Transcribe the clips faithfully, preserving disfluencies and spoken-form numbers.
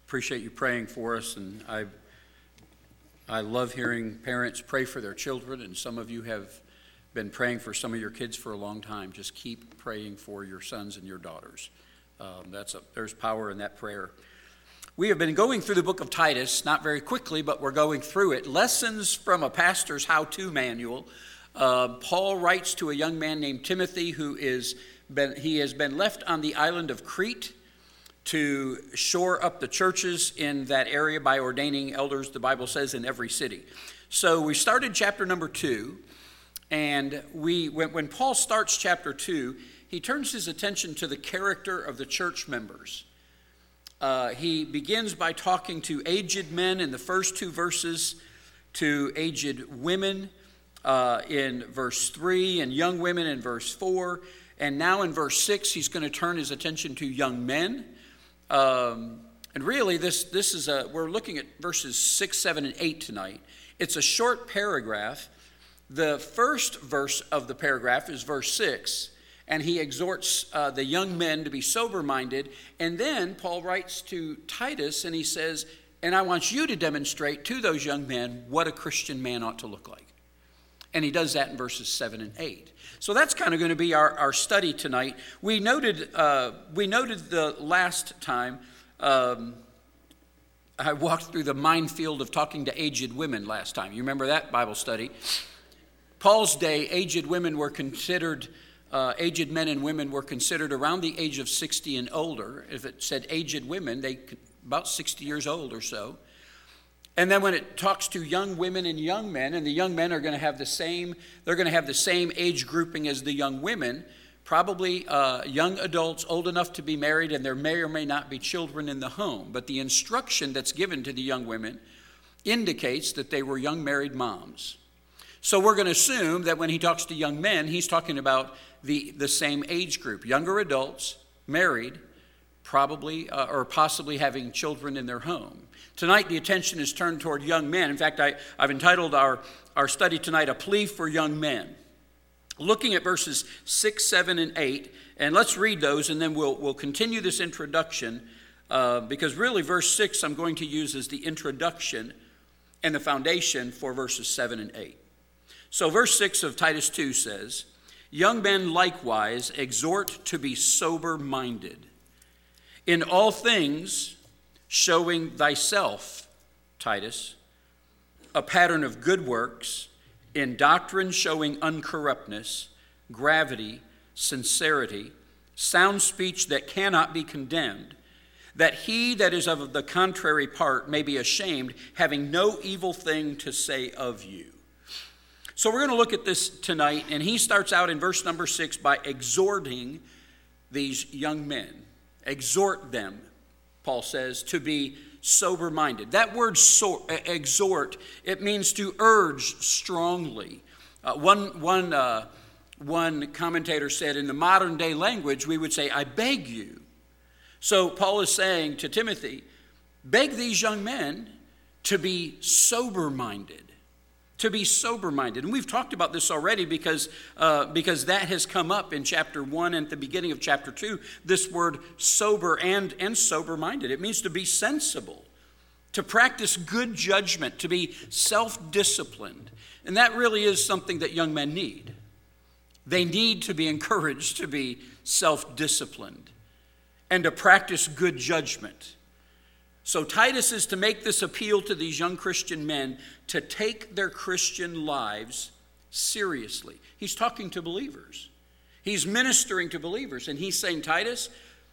appreciate you praying for us, and I I love hearing parents pray for their children, and some of you have been praying for some of your kids for a long time. Just keep praying for your sons and your daughters. Um, that's a, there's power in that prayer. We have been going through the book of Titus, not very quickly, but we're going through it. Lessons from a pastor's how-to manual. Uh, Paul writes to a young man named Timothy who is been, he has been left on the island of Crete to shore up the churches in that area by ordaining elders, the Bible says, in every city. So we started chapter number two, and we when, when Paul starts chapter two, he turns his attention to the character of the church members. Uh, he begins by talking to aged men in the first two verses, to aged women uh, in verse three, and young women in verse four. And now in verse six, he's going to turn his attention to young men. Um, and really, this this is a we're looking at verses six, seven, and eight tonight. It's a short paragraph. The first verse of the paragraph is verse six, and he exhorts uh, the young men to be sober-minded. And then Paul writes to Titus, and he says, and I want you to demonstrate to those young men what a Christian man ought to look like. And he does that in verses seven and eight. So that's kind of going to be our, our study tonight. We noted uh, we noted the last time, um, I walked through the minefield of talking to aged women last time. You remember that Bible study? Paul's day, aged women were considered, uh, aged men and women were considered around the age of sixty and older. If it said aged women, they about sixty years old or so. And then when it talks to young women and young men, and the young men are going to have the same, they're going to have the same age grouping as the young women, probably uh, young adults old enough to be married, and there may or may not be children in the home. But the instruction that's given to the young women indicates that they were young married moms. So we're going to assume that when he talks to young men, he's talking about the, the same age group, younger adults, married, probably uh, or possibly having children in their home. Tonight, the attention is turned toward young men. In fact, I, I've entitled our, our study tonight, A Plea for Young Men. Looking at verses six, seven, and eight, and let's read those, and then we'll, we'll continue this introduction, uh, because really verse six I'm going to use as the introduction and the foundation for verses seven and eight. So verse six of Titus two says, young men likewise exhort to be sober-minded, in all things showing thyself, Titus, a pattern of good works, in doctrine showing uncorruptness, gravity, sincerity, sound speech that cannot be condemned, that he that is of the contrary part may be ashamed, having no evil thing to say of you. So we're going to look at this tonight, and he starts out in verse number six by exhorting these young men. Exhort them, Paul says, to be sober-minded. That word so, exhort, it means to urge strongly. Uh, one, one, uh, one commentator said, in the modern day language, we would say, I beg you. So Paul is saying to Timothy, beg these young men to be sober-minded. To be sober-minded. And we've talked about this already because, uh, because that has come up in chapter one and at the beginning of chapter two, this word sober and, and sober-minded. It means to be sensible, to practice good judgment, to be self-disciplined. And that really is something that young men need. They need to be encouraged to be self-disciplined and to practice good judgment. So Titus is to make this appeal to these young Christian men to take their Christian lives seriously. He's talking to believers. He's ministering to believers, and he's saying, Titus,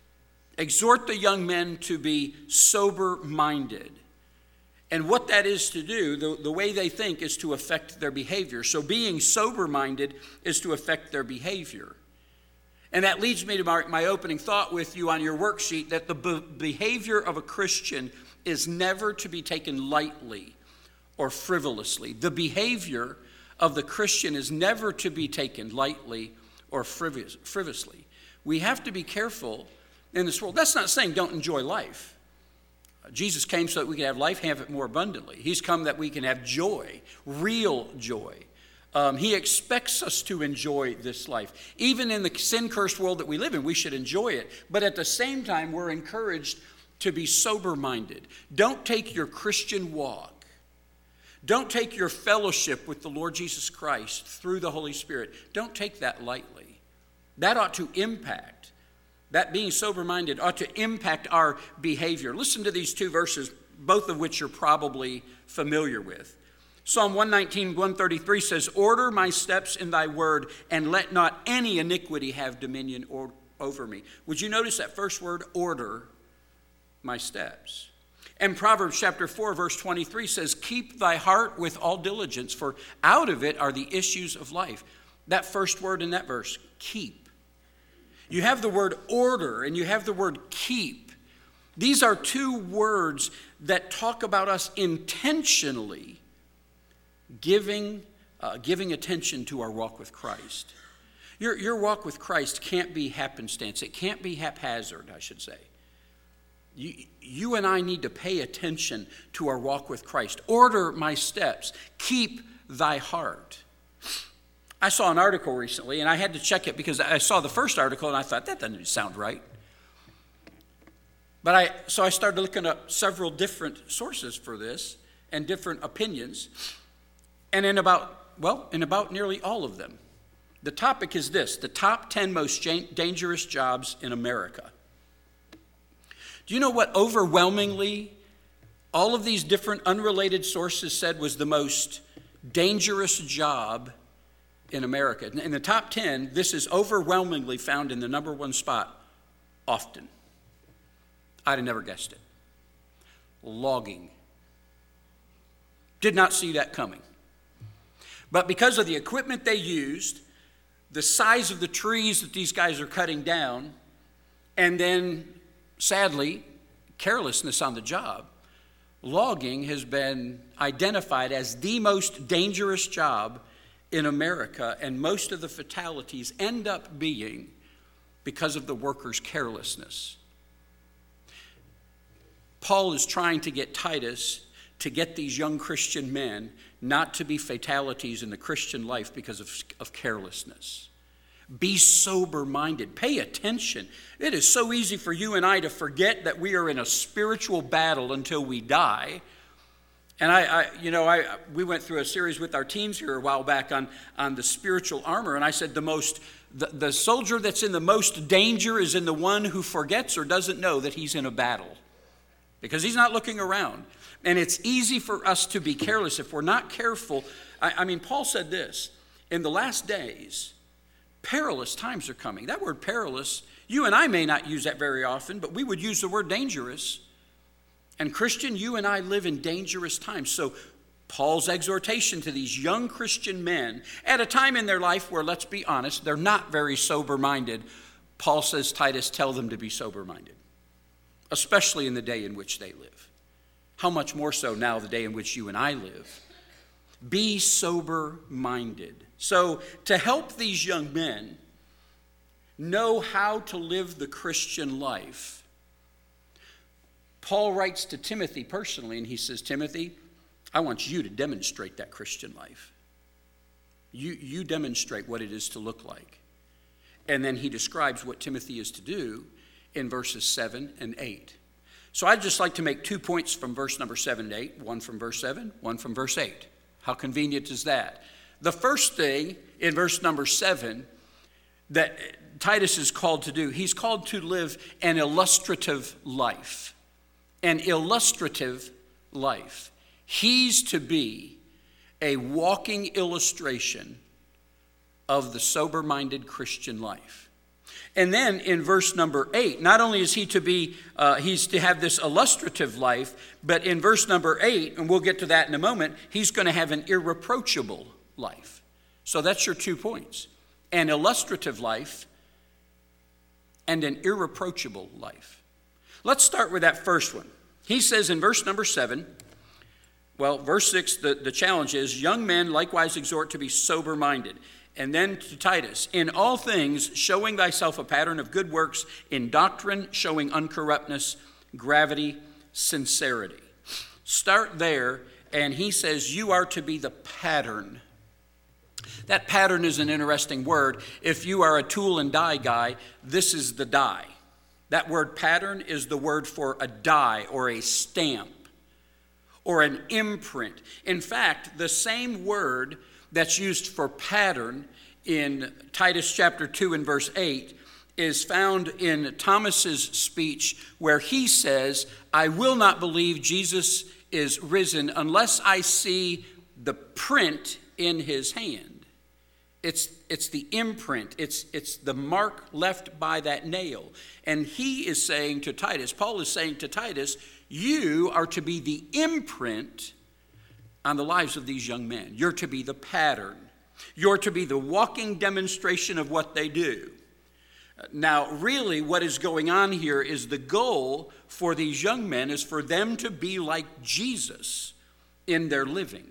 exhort the young men to be sober-minded. And what that is to do, the, the way they think, is to affect their behavior. So being sober-minded is to affect their behavior. And that leads me to my, my opening thought with you on your worksheet, that the be- behavior of a Christian is never to be taken lightly or frivolously. The behavior of the Christian is never to be taken lightly or frivol- frivolously. We have to be careful in this world. That's not saying don't enjoy life. Jesus came so that we could have life, have it more abundantly. He's come that we can have joy, real joy. Um, he expects us to enjoy this life. Even in the sin-cursed world that we live in, we should enjoy it. But at the same time, we're encouraged to be sober-minded. Don't take your Christian walk, don't take your fellowship with the Lord Jesus Christ through the Holy Spirit, don't take that lightly. That ought to impact, that being sober-minded ought to impact our behavior. Listen to these two verses, both of which you're probably familiar with. Psalm one nineteen, one thirty-three says, "Order my steps in thy word, and let not any iniquity have dominion or, over me." Would you notice that first word, order my steps? And Proverbs chapter four, verse twenty-three says, "Keep thy heart with all diligence, for out of it are the issues of life." That first word in that verse, keep. You have the word order and you have the word keep. These are two words that talk about us intentionally giving, uh, giving attention to our walk with Christ. Your, your walk with Christ can't be happenstance. It can't be haphazard, I should say. You, you and I need to pay attention to our walk with Christ. Order my steps. Keep thy heart. I saw an article recently, and I had to check it because I saw the first article, and I thought, that doesn't sound right. But I, so I started looking up several different sources for this and different opinions. And in about, well, in about nearly all of them, the topic is this: the top ten most dangerous jobs in America. Do you know what overwhelmingly all of these different unrelated sources said was the most dangerous job in America? In the top ten, this is overwhelmingly found in the number one spot often. I'd have never guessed it. Logging. Did not see that coming. But because of the equipment they used, the size of the trees that these guys are cutting down, and then, sadly, carelessness on the job, logging has been identified as the most dangerous job in America, and most of the fatalities end up being because of the workers' carelessness. Paul is trying to get Titus to get these young Christian men not to be fatalities in the Christian life because of, of carelessness. Be sober-minded. Pay attention. It is so easy for you and I to forget that we are in a spiritual battle until we die. And I, I you know, I we went through a series with our teams here a while back on, on the spiritual armor, and I said the most the, the soldier that's in the most danger is in the one who forgets or doesn't know that he's in a battle, because he's not looking around. And it's easy for us to be careless if we're not careful. I, I mean, Paul said this, in the last days, perilous times are coming. That word perilous, you and I may not use that very often, but we would use the word dangerous. And Christian, you and I live in dangerous times. So Paul's exhortation to these young Christian men at a time in their life where, let's be honest, they're not very sober-minded. Paul says, Titus, tell them to be sober-minded, especially in the day in which they live. How much more so now, the day in which you and I live. Be sober-minded. So to help these young men know how to live the Christian life, Paul writes to Timothy personally, and he says, Timothy, I want you to demonstrate that Christian life. You, you demonstrate what it is to look like. And then he describes what Timothy is to do in verses seven and eight. So I'd just like to make two points from verse number seven to eight, one from verse seven, one from verse eight. How convenient is that? The first thing in verse number seven that Titus is called to do, he's called to live an illustrative life. An illustrative life. He's to be a walking illustration of the sober-minded Christian life. And then in verse number eight, not only is he to be, uh, he's to have this illustrative life, but in verse number eight, and we'll get to that in a moment, he's going to have an irreproachable life. So that's your two points. An illustrative life and an irreproachable life. Let's start with that first one. He says in verse number seven, well, verse six, the, the challenge is, young men likewise exhort to be sober-minded. And then to Titus, in all things showing thyself a pattern of good works, in doctrine showing uncorruptness, gravity, sincerity. Start there, and he says you are to be the pattern. That pattern is an interesting word. If you are a tool and die guy, this is the die. That word pattern is the word for a die or a stamp or an imprint. In fact, the same word that's used for pattern in Titus chapter two and verse eight is found in Thomas's speech where he says, I will not believe Jesus is risen unless I see the print in his hand. It's, it's the imprint. It's, it's the mark left by that nail. And he is saying to Titus, Paul is saying to Titus, you are to be the imprint on the lives of these young men. You're to be the pattern. You're to be the walking demonstration of what they do. Now, really, what is going on here is the goal for these young men is for them to be like Jesus in their living.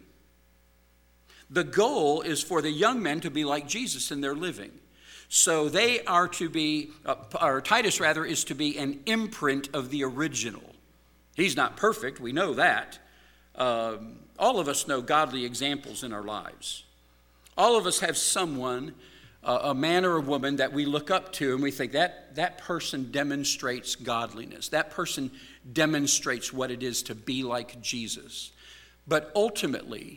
The goal is for the young men to be like Jesus in their living. So they are to be, uh, or Titus rather, is to be an imprint of the original. He's not perfect, we know that. Um, all of us know godly examples in our lives. All of us have someone, uh, a man or a woman that we look up to and we think that that person demonstrates godliness. That person demonstrates what it is to be like Jesus. But ultimately,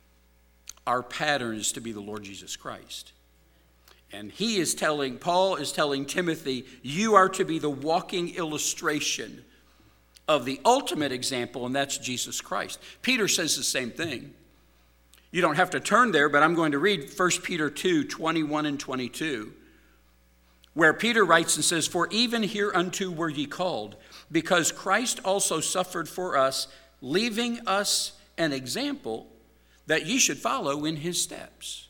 our pattern is to be the Lord Jesus Christ. And he is telling, Paul is telling Timothy, you are to be the walking illustration of the ultimate example, and that's Jesus Christ. Peter says the same thing. You don't have to turn there, but I'm going to read First Peter two, twenty-one and twenty-two, where Peter writes and says, for even hereunto were ye called, because Christ also suffered for us, leaving us an example that ye should follow in his steps.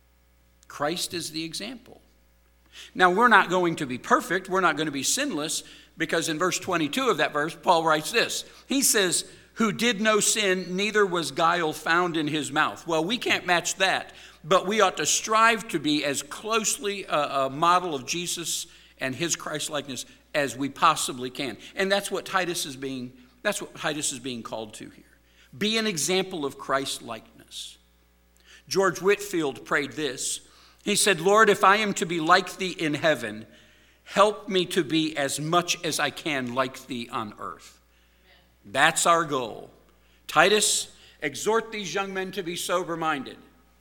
Christ is the example. Now, we're not going to be perfect. We're not going to be sinless, because in verse twenty-two of that verse, Paul writes this. He says, who did no sin, neither was guile found in his mouth. Well, we can't match that, but we ought to strive to be as closely a, a model of Jesus and his Christ-likeness as we possibly can. And that's what Titus is being, that's what Titus is being called to here. Be an example of Christ-likeness. George Whitefield prayed this. He said, Lord, if I am to be like thee in heaven, help me to be as much as I can like thee on earth. Amen. That's our goal. Titus, exhort these young men to be sober-minded.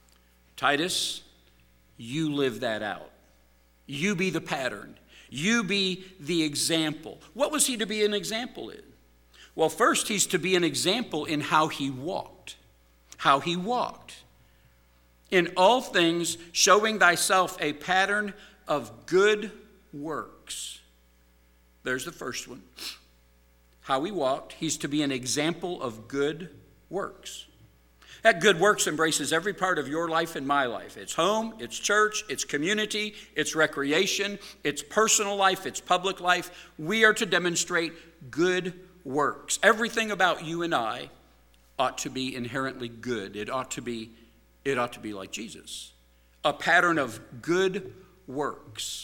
Titus, you live that out. You be the pattern. You be the example. What was he to be an example in? Well, first, he's to be an example in how he walked. How he walked. In all things, showing thyself a pattern of good works. There's the first one. How he walked. He's to be an example of good works. That good works embraces every part of your life and my life. It's home, it's church, it's community, it's recreation, it's personal life, it's public life. We are to demonstrate good works. Everything about you and I ought to be inherently good. It ought to be, it ought to be like Jesus. A pattern of good works.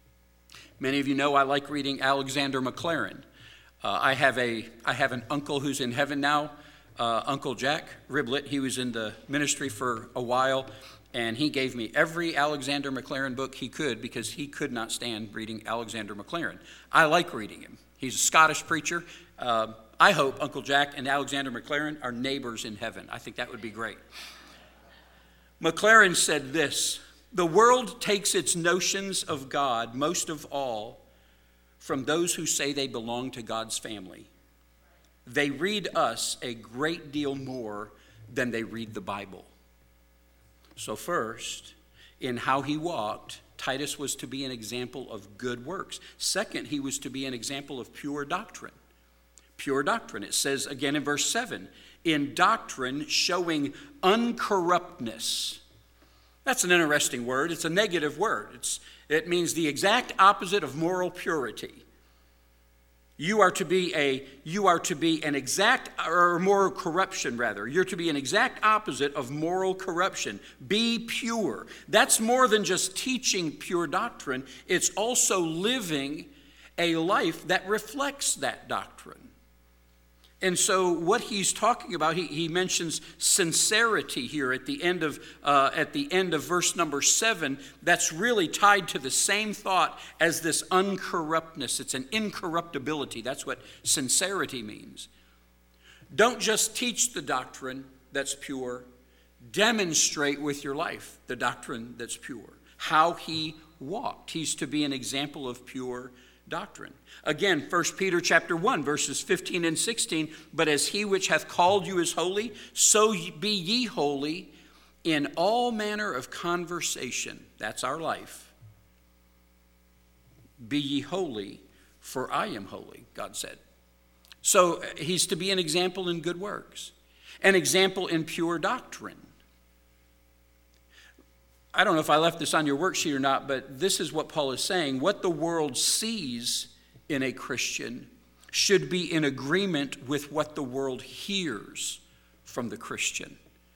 Many of you know I like reading Alexander Maclaren. Uh, I have a I have an uncle who's in heaven now, uh, Uncle Jack Riblet. He was in the ministry for a while, and he gave me every Alexander Maclaren book he could because he could not stand reading Alexander Maclaren. I like reading him. He's a Scottish preacher. Uh, I hope Uncle Jack and Alexander Maclaren are neighbors in heaven. I think that would be great. Maclaren said this, the world takes its notions of God, most of all, from those who say they belong to God's family. They read us a great deal more than they read the Bible. So first, in how he walked, Titus was to be an example of good works. Second, he was to be an example of pure doctrine. Pure doctrine. It says again in verse seven, in doctrine showing uncorruptness. That's an interesting word. It's a negative word. It's, it means the exact opposite of moral purity. You are to be a you are to be an exact or moral corruption rather. You're to be an exact opposite of moral corruption. Be pure. That's more than just teaching pure doctrine. It's also living a life that reflects that doctrine. And so what he's talking about, he, he mentions sincerity here at the end of uh, at the end of verse number seven. That's really tied to the same thought as this uncorruptness. It's an incorruptibility. That's what sincerity means. Don't just teach the doctrine that's pure. Demonstrate with your life the doctrine that's pure. How he walked. He's to be an example of pure doctrine. Again, First Peter chapter one, verses fifteen and sixteen, but as he which hath called you is holy, so be ye holy in all manner of conversation. That's our life. Be ye holy, for I am holy, God said. So he's to be an example in good works, an example in pure doctrine. I don't know if I left this on your worksheet or not, but this is what Paul is saying. What the world sees in a Christian should be in agreement with what the world hears from the Christian.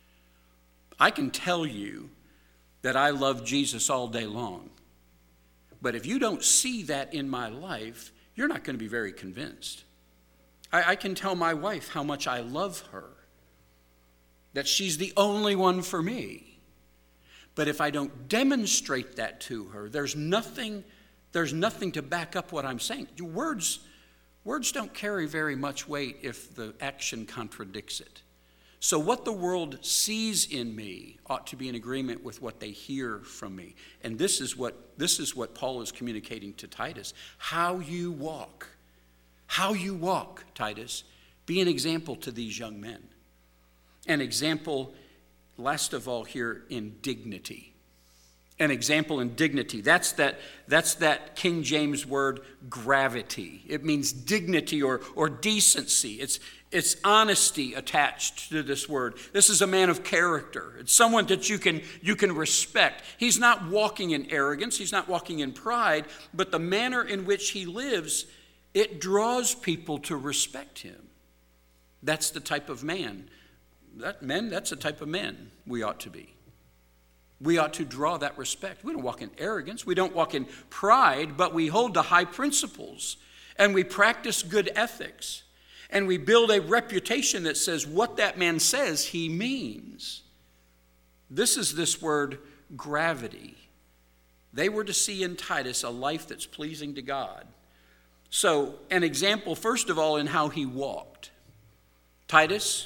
I can tell you that I love Jesus all day long, but if you don't see that in my life, you're not going to be very convinced. I, I can tell my wife how much I love her, that she's the only one for me. But if I don't demonstrate that to her, there's nothing, there's nothing to back up what I'm saying. Words, words don't carry very much weight if the action contradicts it. So what the world sees in me ought to be in agreement with what they hear from me. And this is what, this is what Paul is communicating to Titus. How you walk, how you walk, Titus, be an example to these young men. An example, last of all here, in dignity. An example in dignity. That's that, that's that King James word, gravity. It means dignity or, or decency. It's, it's honesty attached to this word. This is a man of character. It's someone that you can, you can respect. He's not walking in arrogance. He's not walking in pride. But the manner in which he lives, it draws people to respect him. That's the type of man. That men, that's the type of men we ought to be. We ought to draw that respect. We don't walk in arrogance. We don't walk in pride, but we hold to high principles and we practice good ethics and we build a reputation that says what that man says he means. This is this word gravity. They were to see in Titus a life that's pleasing to God. So an example, first of all, in how he walked. Titus,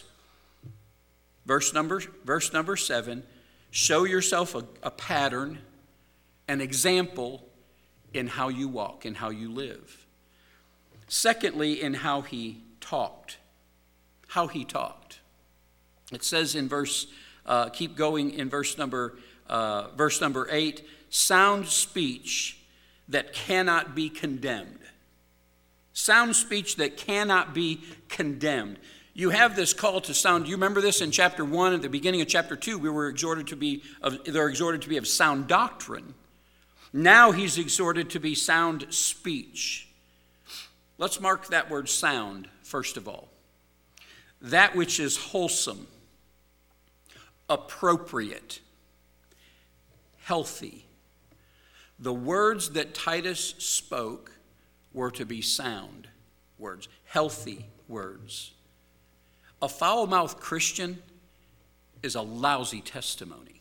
Verse number, verse number seven, show yourself a, a pattern, an example in how you walk, in how you live. Secondly, in how he talked. How he talked. It says in verse, uh, keep going in verse number, uh, verse number eight, sound speech that cannot be condemned. Sound speech that cannot be condemned. You have this call to sound. Do you remember this in chapter one? At the beginning of chapter two, we were exhorted to be of, they're exhorted to be of sound doctrine. Now he's exhorted to be sound speech. Let's mark that word sound, first of all. That which is wholesome, appropriate, healthy. The words that Titus spoke were to be sound words, healthy words. A foul-mouthed Christian is a lousy testimony.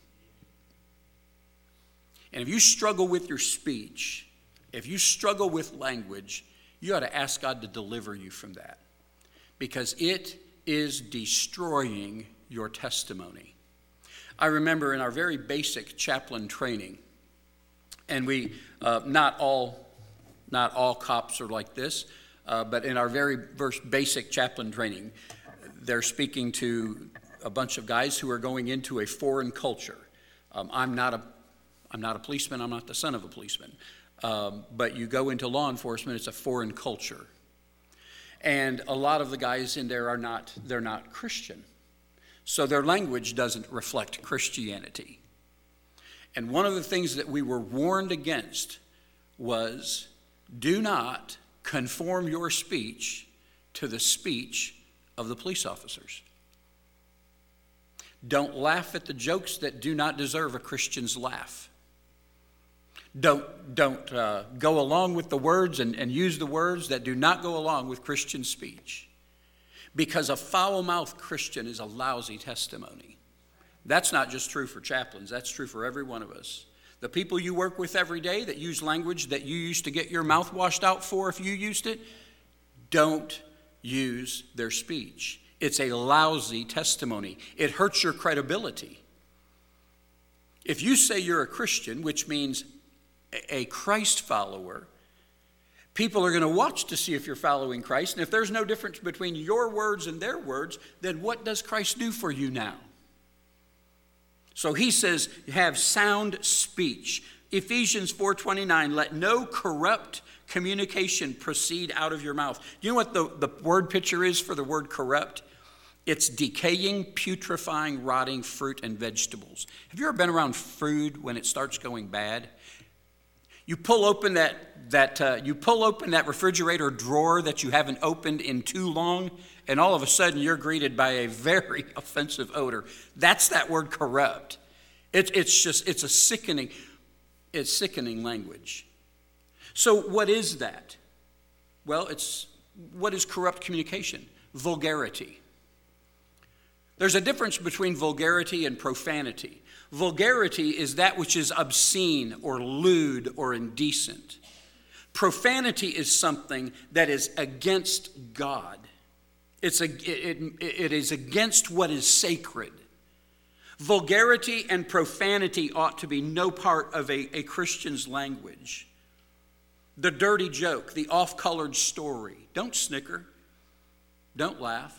And if you struggle with your speech, if you struggle with language, you ought to ask God to deliver you from that, because it is destroying your testimony. I remember in our very basic chaplain training, and we, uh, not all, not all cops are like this, uh, but in our very first basic chaplain training, they're speaking to a bunch of guys who are going into a foreign culture. Um, I'm not a, I'm not a policeman. I'm not the son of a policeman. Um, but you go into law enforcement, it's a foreign culture. And a lot of the guys in there are not, they're not Christian. So their language doesn't reflect Christianity. And one of the things that we were warned against was, do not conform your speech to the speech of the police officers. Don't laugh at the jokes that do not deserve a Christian's laugh. Don't, don't uh, go along with the words and, and use the words that do not go along with Christian speech. because a foul-mouthed Christian is a lousy testimony. That's not just true for chaplains. That's true for every one of us. The people you work with every day that use language that you used to get your mouth washed out for if you used it, don't use their speech. It's a lousy testimony. It hurts your credibility. If you say you're a Christian, which means a Christ follower, people are going to watch to see if you're following Christ. And if there's no difference between your words and their words, then what does Christ do for you now? So he says, have sound speech. Ephesians four twenty-nine, let no corrupt communication proceed out of your mouth. You know what the, the word picture is for the word corrupt? It's decaying, putrefying, rotting fruit and vegetables. Have you ever been around food when it starts going bad? You pull open that, that, uh, you pull open that refrigerator drawer that you haven't opened in too long, and all of a sudden you're greeted by a very offensive odor. That's that word corrupt. It, it's just, it's a sickening, it's sickening language. So what is that? Well, it's, what is corrupt communication? Vulgarity. There's a difference between vulgarity and profanity. Vulgarity is that which is obscene or lewd or indecent. Profanity is something that is against God. It's a, it, it, it is against what is sacred. Vulgarity and profanity ought to be no part of a, a Christian's language. The dirty joke, the off-colored story. Don't snicker. Don't laugh.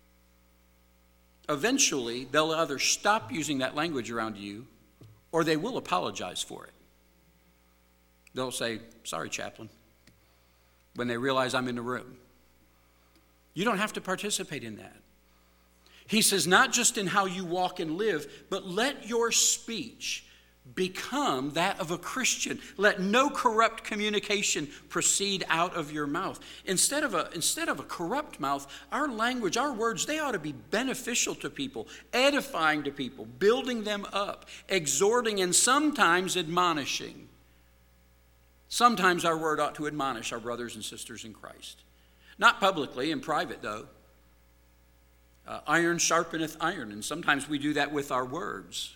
Eventually, they'll either stop using that language around you or they will apologize for it. They'll say, sorry, chaplain, when they realize I'm in the room. You don't have to participate in that. He says, not just in how you walk and live, but let your speech become that of a Christian. Let no corrupt communication proceed out of your mouth. Instead of a, instead of a corrupt mouth, our language, our words, they ought to be beneficial to people, edifying to people, building them up, exhorting, and sometimes admonishing. Sometimes our word ought to admonish our brothers and sisters in Christ. Not publicly, in private, though. Uh, iron sharpeneth iron, and sometimes we do that with our words.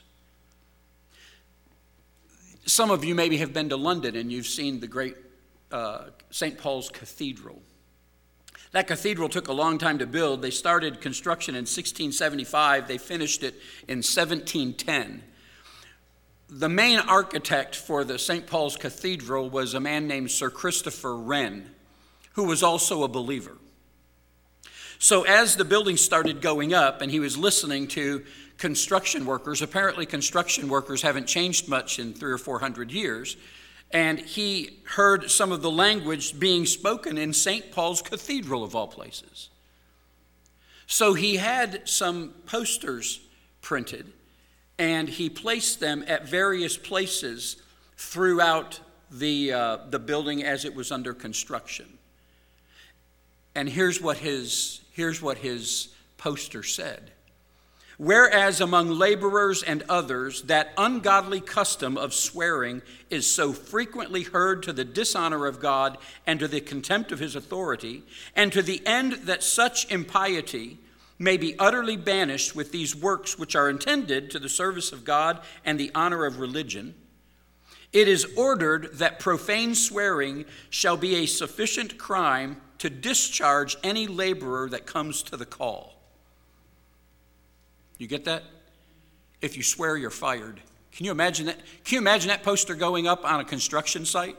Some of you maybe have been to London and you've seen the great uh, Saint Paul's Cathedral. That cathedral took a long time to build. They started construction in sixteen seventy-five. They finished it in seventeen ten. The main architect for the Saint Paul's Cathedral was a man named Sir Christopher Wren, who was also a believer. So as the building started going up and he was listening to construction workers, apparently construction workers haven't changed much in three or four hundred years, and he heard some of the language being spoken in Saint Paul's Cathedral of all places. So he had some posters printed and he placed them at various places throughout the, uh, the building as it was under construction. And here's what his, here's what his poster said. Whereas among laborers and others, that ungodly custom of swearing is so frequently heard to the dishonor of God and to the contempt of his authority, and to the end that such impiety may be utterly banished with these works which are intended to the service of God and the honor of religion, it is ordered that profane swearing shall be a sufficient crime to discharge any laborer that comes to the call. You get that? If you swear, you're fired. Can you imagine that? Can you imagine that poster going up on a construction site?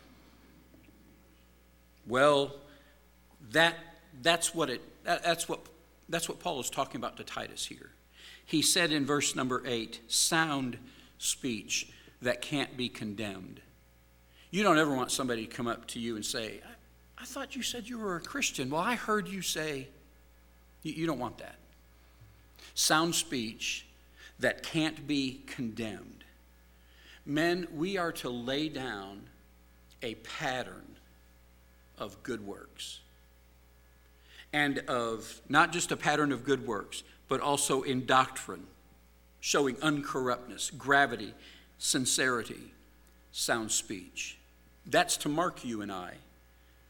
Well, that that's what it that, that's what that's what Paul is talking about to Titus here. He said in verse number eight, sound speech that can't be condemned. You don't ever want somebody to come up to you and say, I, I thought you said you were a Christian. Well, I heard you say, you, you don't want that. Sound speech that can't be condemned. Men, we are to lay down a pattern of good works. And of not just a pattern of good works, but also in doctrine, showing uncorruptness, gravity, sincerity, sound speech. That's to mark you and I.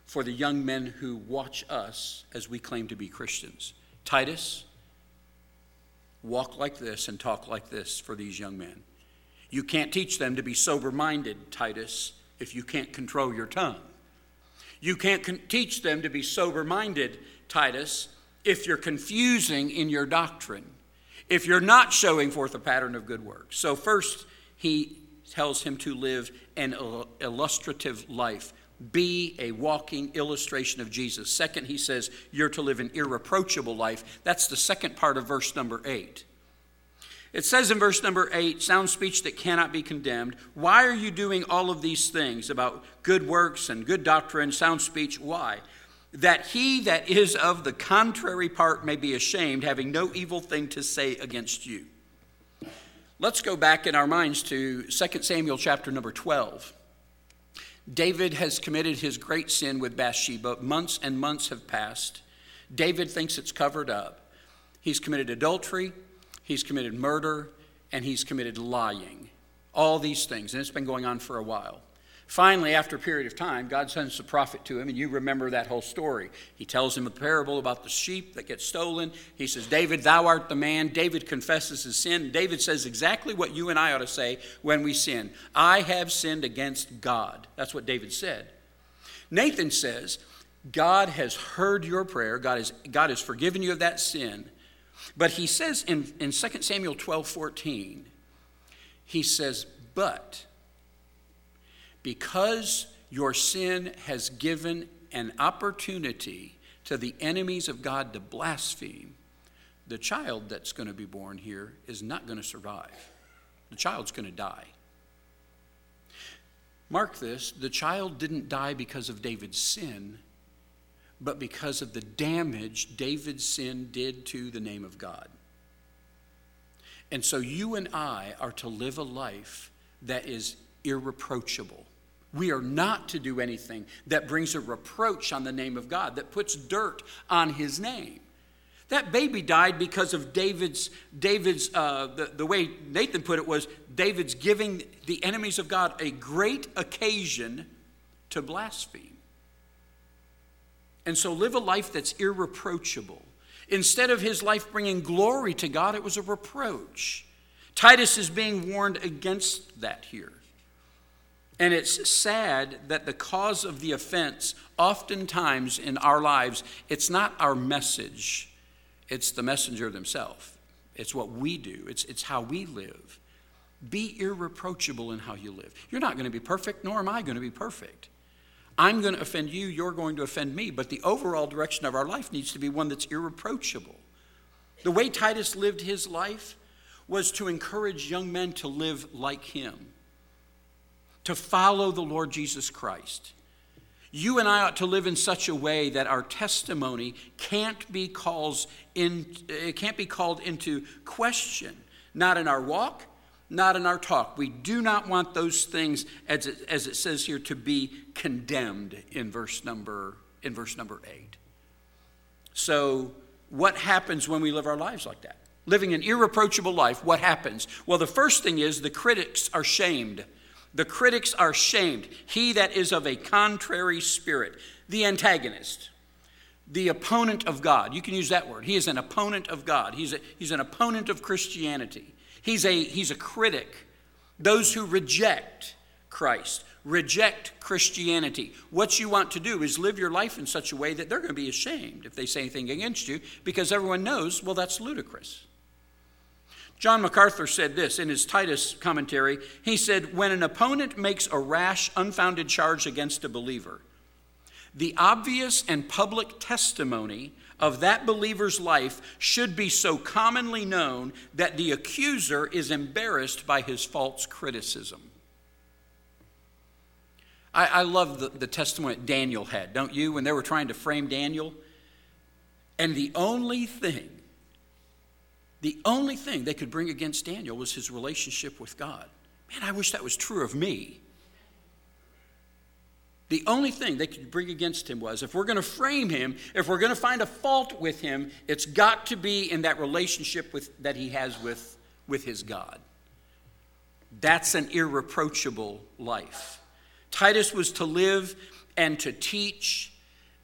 for the young men who watch us as we claim to be Christians. Titus, walk like this and talk like this for these young men. You can't teach them to be sober-minded, Titus, if you can't control your tongue. You can't con- teach them to be sober-minded, Titus, if you're confusing in your doctrine, if you're not showing forth a pattern of good works. So first, he tells him to live an illustrative life. Be a walking illustration of Jesus. Second, he says you're to live an irreproachable life. That's the second part of verse number eight. It says in verse number eight, sound speech that cannot be condemned. Why are you doing all of these things about good works and good doctrine, sound speech? Why? That he that is of the contrary part may be ashamed, having no evil thing to say against you. Let's go back in our minds to Second Samuel chapter number twelve. David has committed his great sin with Bathsheba. Months and months have passed. David thinks it's covered up. He's committed adultery, he's committed murder, and he's committed lying. All these things, and it's been going on for a while. Finally, after a period of time, God sends a prophet to him, and you remember that whole story. He tells him a parable about the sheep that get stolen. He says, David, thou art the man. David confesses his sin. David says exactly what you and I ought to say when we sin. I have sinned against God. That's what David said. Nathan says, God has heard your prayer. God has, God has forgiven you of that sin. But he says in, in Second Samuel twelve fourteen, he says, but because your sin has given an opportunity to the enemies of God to blaspheme, the child that's going to be born here is not going to survive. The child's going to die. Mark this, the child didn't die because of David's sin, but because of the damage David's sin did to the name of God. And so you and I are to live a life that is irreproachable. We are not to do anything that brings a reproach on the name of God, that puts dirt on his name. That baby died because of David's, David's uh, the, the way Nathan put it was, David's giving the enemies of God a great occasion to blaspheme. And so live a life that's irreproachable. Instead of his life bringing glory to God, it was a reproach. Titus is being warned against that here. And it's sad that the cause of the offense, oftentimes in our lives, it's not our message. It's the messenger themselves. It's what we do. It's, it's how we live. Be irreproachable in how you live. You're not going to be perfect, nor am I going to be perfect. I'm going to offend you, you're going to offend me, but the overall direction of our life needs to be one that's irreproachable. The way Titus lived his life was to encourage young men to live like him, to follow the Lord Jesus Christ. You and I ought to live in such a way that our testimony can't be calls in, it can't be called into question, not in our walk, not in our talk. We do not want those things, as it, as it says here, to be condemned in verse number in verse number eight. So what happens when we live our lives like that? Living an irreproachable life, what happens? Well, the first thing is the critics are shamed. The critics are shamed. He that is of a contrary spirit, the antagonist, the opponent of God. You can use that word. He is an opponent of God. He's a, he's an opponent of Christianity. He's a, he's a critic. Those who reject Christ, reject Christianity. What you want to do is live your life in such a way that they're going to be ashamed if they say anything against you, because everyone knows, well, that's ludicrous. John MacArthur said this in his Titus commentary. He said, when an opponent makes a rash, unfounded charge against a believer, the obvious and public testimony of that believer's life should be so commonly known that the accuser is embarrassed by his false criticism. I, I love the, the testimony that Daniel had, don't you? When they were trying to frame Daniel. And the only thing The only thing they could bring against Daniel was his relationship with God. Man, I wish that was true of me. The only thing they could bring against him was, if we're going to frame him, if we're going to find a fault with him, it's got to be in that relationship with, that he has with, with his God. That's an irreproachable life. Titus was to live and to teach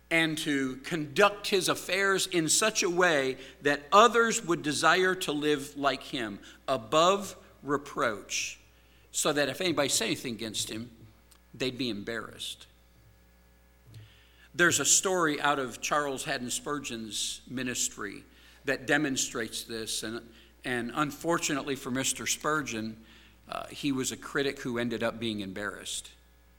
and to conduct his affairs in such a way that others would desire to live like him, above reproach, so that if anybody said anything against him, they'd be embarrassed. There's a story out of Charles Haddon Spurgeon's ministry that demonstrates this, and, and unfortunately for Mister Spurgeon, uh, he was a critic who ended up being embarrassed.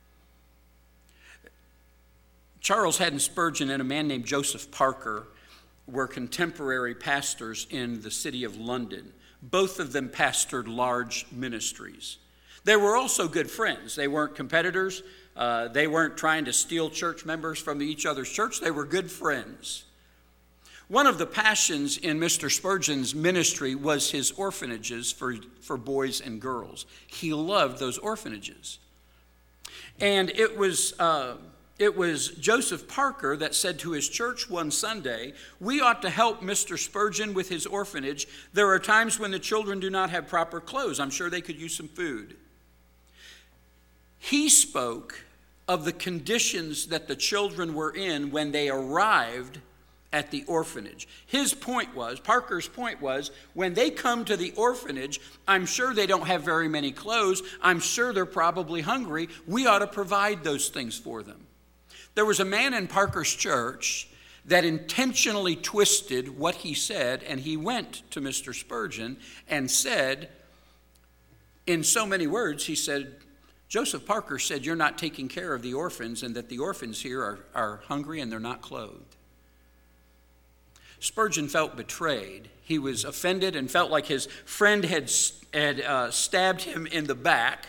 Charles Haddon Spurgeon and a man named Joseph Parker were contemporary pastors in the city of London. Both of them pastored large ministries. They were also good friends. They weren't competitors. Uh, they weren't trying to steal church members from each other's church. They were good friends. One of the passions in Mister Spurgeon's ministry was his orphanages for, for boys and girls. He loved those orphanages. And it was... Uh, It was Joseph Parker that said to his church one Sunday, "We ought to help Mister Spurgeon with his orphanage. There are times when the children do not have proper clothes. I'm sure they could use some food." He spoke of the conditions that the children were in when they arrived at the orphanage. His point was, Parker's point was, when they come to the orphanage, I'm sure they don't have very many clothes. I'm sure they're probably hungry. We ought to provide those things for them. There was a man in Parker's church that intentionally twisted what he said, and he went to Mister Spurgeon and said, in so many words, he said, "Joseph Parker said you're not taking care of the orphans and that the orphans here are, are hungry and they're not clothed." Spurgeon felt betrayed. He was offended and felt like his friend had, had uh, stabbed him in the back,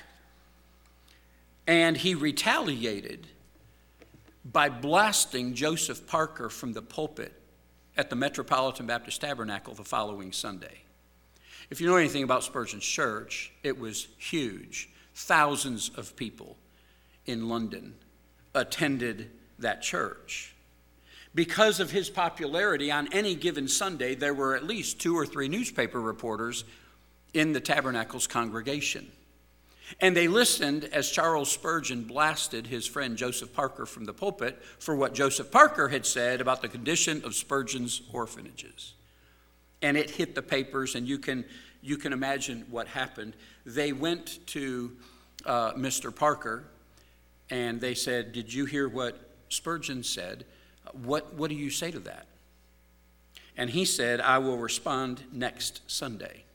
and he retaliated by blasting Joseph Parker from the pulpit at the Metropolitan Baptist Tabernacle the following Sunday. If you know anything about Spurgeon's church, it was huge. Thousands of people in London attended that church. Because of his popularity, on any given Sunday, there were at least two or three newspaper reporters in the Tabernacle's congregation. And they listened as Charles Spurgeon blasted his friend Joseph Parker from the pulpit for what Joseph Parker had said about the condition of Spurgeon's orphanages. And it hit the papers, and you can, you can imagine what happened. They went to uh, Mister Parker, and they said, "Did you hear what Spurgeon said? What, what do you say to that?" And he said, "I will respond next Sunday."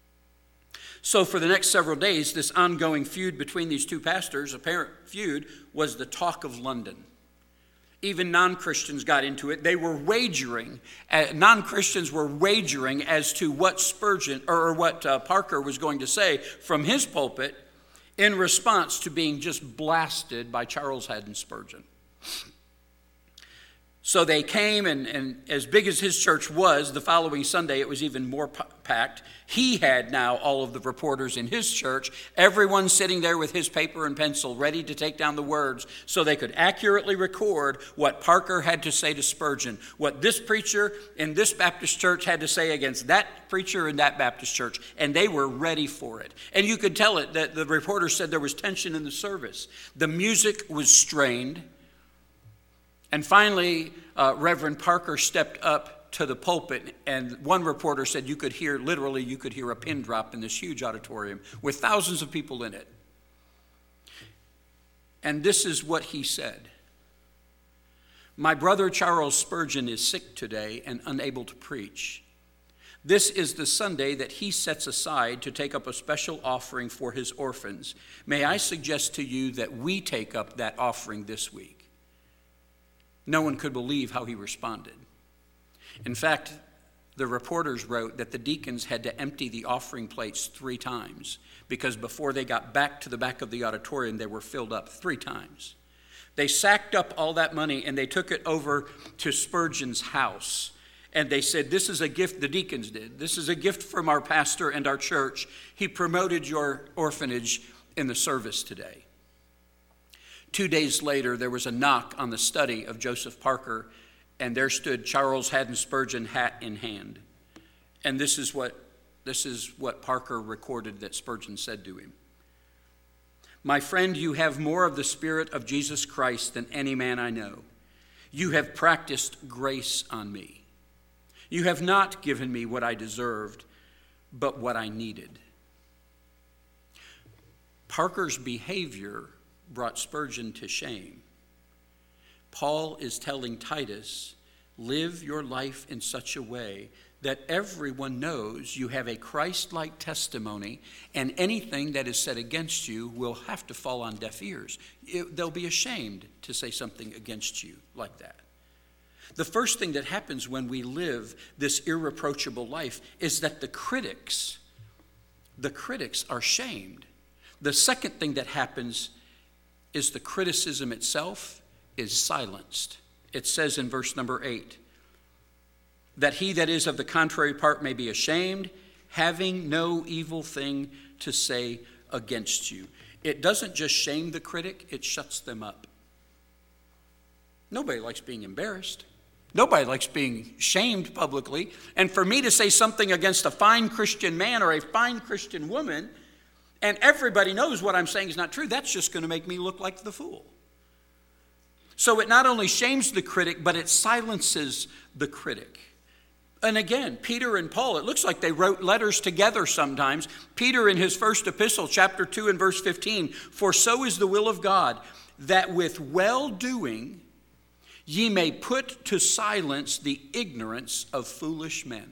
So for the next several days, this ongoing feud between these two pastors, apparent feud, was the talk of London. Even non-Christians got into it. They were wagering, uh, non-Christians were wagering as to what Spurgeon, or what uh, Parker was going to say from his pulpit in response to being just blasted by Charles Haddon Spurgeon. So they came, and, and as big as his church was, the following Sunday it was even more p- packed. He had now all of the reporters in his church, everyone sitting there with his paper and pencil ready to take down the words so they could accurately record what Parker had to say to Spurgeon, what this preacher in this Baptist church had to say against that preacher in that Baptist church, and they were ready for it. And you could tell it that the reporter said there was tension in the service. The music was strained. And finally, uh, Reverend Parker stepped up to the pulpit, and one reporter said you could hear, literally, you could hear a pin drop in this huge auditorium with thousands of people in it. And this is what he said: "My brother Charles Spurgeon is sick today and unable to preach. This is the Sunday that he sets aside to take up a special offering for his orphans. May I suggest to you that we take up that offering this week?" No one could believe how he responded. In fact, the reporters wrote that the deacons had to empty the offering plates three times because before they got back to the back of the auditorium, they were filled up three times. They sacked up all that money and they took it over to Spurgeon's house. And they said, "This is a gift," the deacons did, "this is a gift from our pastor and our church. He promoted your orphanage in the service today." Two days later, there was a knock on the study of Joseph Parker, and there stood Charles Haddon Spurgeon, hat in hand. And this is what this is what Parker recorded that Spurgeon said to him: "My friend, you have more of the Spirit of Jesus Christ than any man I know. You have practiced grace on me. You have not given me what I deserved, but what I needed. Parker's behavior brought Spurgeon to shame. Paul is telling Titus, live your life in such a way that everyone knows you have a Christ-like testimony, and anything that is said against you will have to fall on deaf ears. It, they'll be ashamed to say something against you like that. The first thing that happens when we live this irreproachable life is that the critics, the critics are shamed. The second thing that happens is the criticism itself is silenced. It says in verse number eight, that he that is of the contrary part may be ashamed, having no evil thing to say against you. It doesn't just shame the critic, it shuts them up. Nobody likes being embarrassed. Nobody likes being shamed publicly. And for me to say something against a fine Christian man or a fine Christian woman, and everybody knows what I'm saying is not true, that's just going to make me look like the fool. So it not only shames the critic, but it silences the critic. And again, Peter and Paul, it looks like they wrote letters together sometimes. Peter in his first epistle, chapter two and verse fifteen, for so is the will of God, that with well-doing ye may put to silence the ignorance of foolish men.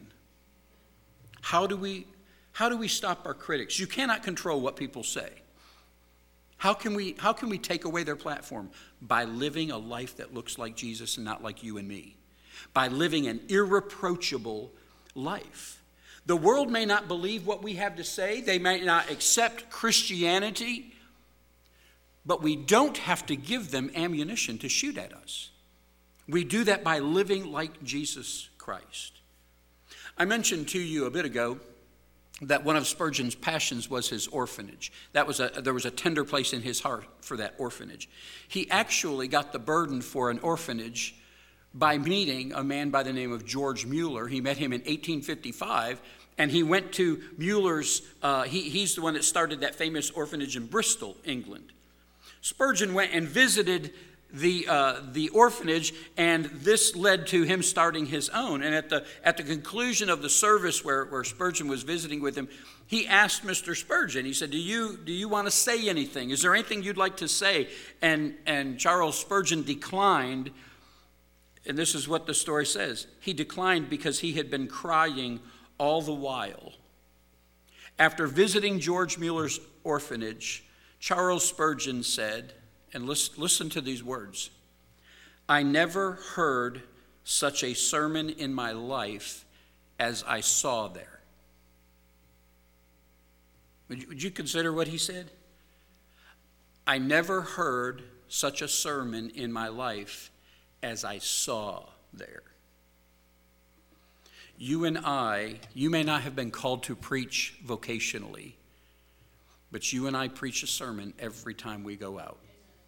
How do we, how do we stop our critics? You cannot control what people say. How can we, how can we take away their platform? By living a life that looks like Jesus and not like you and me. By living an irreproachable life. The world may not believe what we have to say. They may not accept Christianity. But we don't have to give them ammunition to shoot at us. We do that by living like Jesus Christ. I mentioned to you a bit ago that one of Spurgeon's passions was his orphanage. That was a, there was a tender place in his heart for that orphanage. He actually got the burden for an orphanage by meeting a man by the name of George Mueller. He met him in eighteen fifty-five, and he went to Mueller's, uh, he, he's the one that started that famous orphanage in Bristol, England. Spurgeon went and visited the uh, the orphanage, and this led to him starting his own. And at the at the conclusion of the service where, where Spurgeon was visiting with him, he asked Mister Spurgeon, he said, do you do you want to say anything? Is there anything you'd like to say? And and Charles Spurgeon declined, and this is what the story says. He declined because he had been crying all the while. After visiting George Mueller's orphanage, Charles Spurgeon said, and listen, listen to these words, I never heard such a sermon in my life as I saw there. Would you, would you consider what he said? I never heard such a sermon in my life as I saw there. You and I, you may not have been called to preach vocationally, but you and I preach a sermon every time we go out.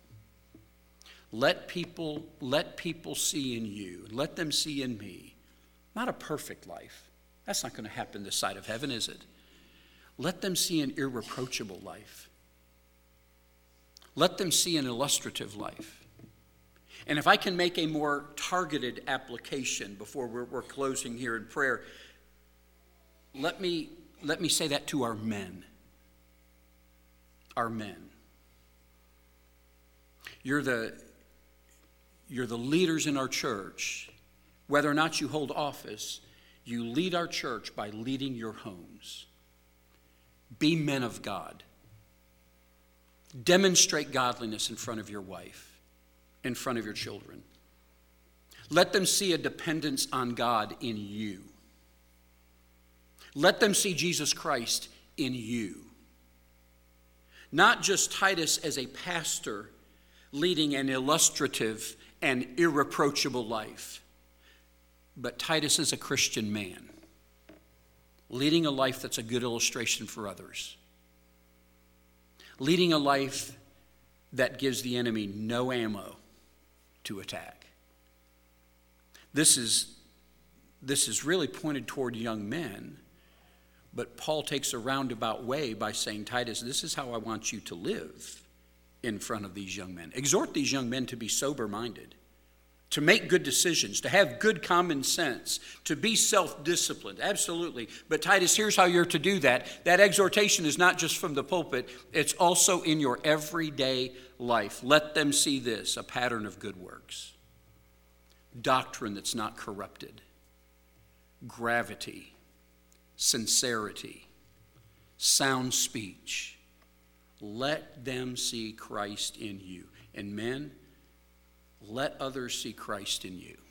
Let people, let people see in you, let them see in me, not a perfect life. That's not going to happen this side of heaven, is it? Let them see an irreproachable life. Let them see an illustrative life. And if I can make a more targeted application before we're, we're closing here in prayer, let me, let me say that to our men. Our men. You're the You're the leaders in our church. Whether or not you hold office, you lead our church by leading your homes. Be men of God. Demonstrate godliness in front of your wife, in front of your children. Let them see a dependence on God in you. Let them see Jesus Christ in you. Not just Titus as a pastor leading an illustrative and irreproachable life, but Titus is a Christian man, leading a life that's a good illustration for others, leading a life that gives the enemy no ammo to attack. This is, this is really pointed toward young men, but Paul takes a roundabout way by saying, Titus, this is how I want you to live in front of these young men. Exhort these young men to be sober-minded, to make good decisions, to have good common sense, to be self-disciplined, absolutely. But Titus, here's how you're to do that. That exhortation is not just from the pulpit, it's also in your everyday life. Let them see this, a pattern of good works. Doctrine that's not corrupted. Gravity, sincerity, sound speech. Let them see Christ in you. And men, let others see Christ in you.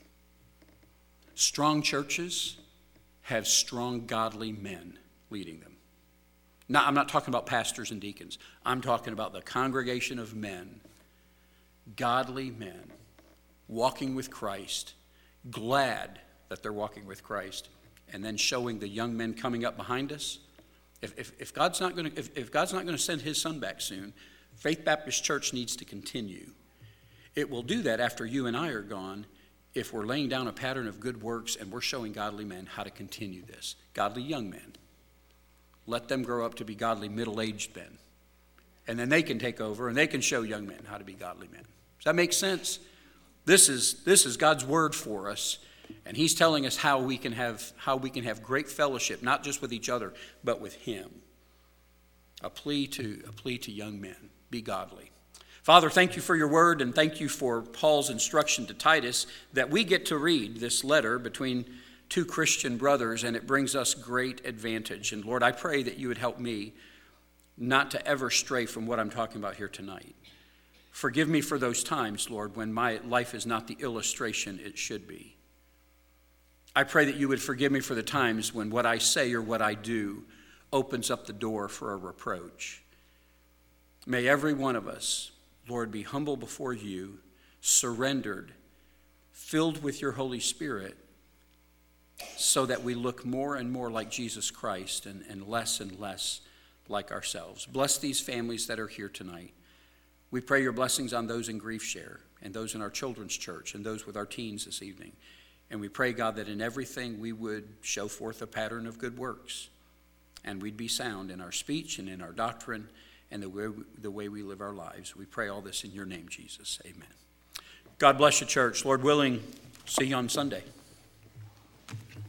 Strong churches have strong, godly men leading them. Now, I'm not talking about pastors and deacons. I'm talking about the congregation of men, godly men, walking with Christ, glad that they're walking with Christ, and then showing the young men coming up behind us. If, if, if God's not going to, if, if God's not going to send his son back soon, Faith Baptist Church needs to continue. It will do that after you and I are gone if we're laying down a pattern of good works and we're showing godly men how to continue this. Godly young men. Let them grow up to be godly middle-aged men. And then they can take over and they can show young men how to be godly men. Does that make sense? This is, this is God's word for us. And he's telling us how we can have, how we can have great fellowship, not just with each other, but with him. A plea to, a plea to young men. Be godly. Father, thank you for your word, and thank you for Paul's instruction to Titus that we get to read this letter between two Christian brothers, and it brings us great advantage. And Lord, I pray that you would help me not to ever stray from what I'm talking about here tonight. Forgive me for those times, Lord, when my life is not the illustration it should be. I pray that you would forgive me for the times when what I say or what I do opens up the door for a reproach. May every one of us, Lord, be humble before you, surrendered, filled with your Holy Spirit, so that we look more and more like Jesus Christ and, and less and less like ourselves. Bless these families that are here tonight. We pray your blessings on those in Grief Share and those in our children's church and those with our teens this evening. And we pray, God, that in everything we would show forth a pattern of good works, and we'd be sound in our speech and in our doctrine and the way, the way we live our lives. We pray all this in your name, Jesus. Amen. God bless you, church. Lord willing, see you on Sunday.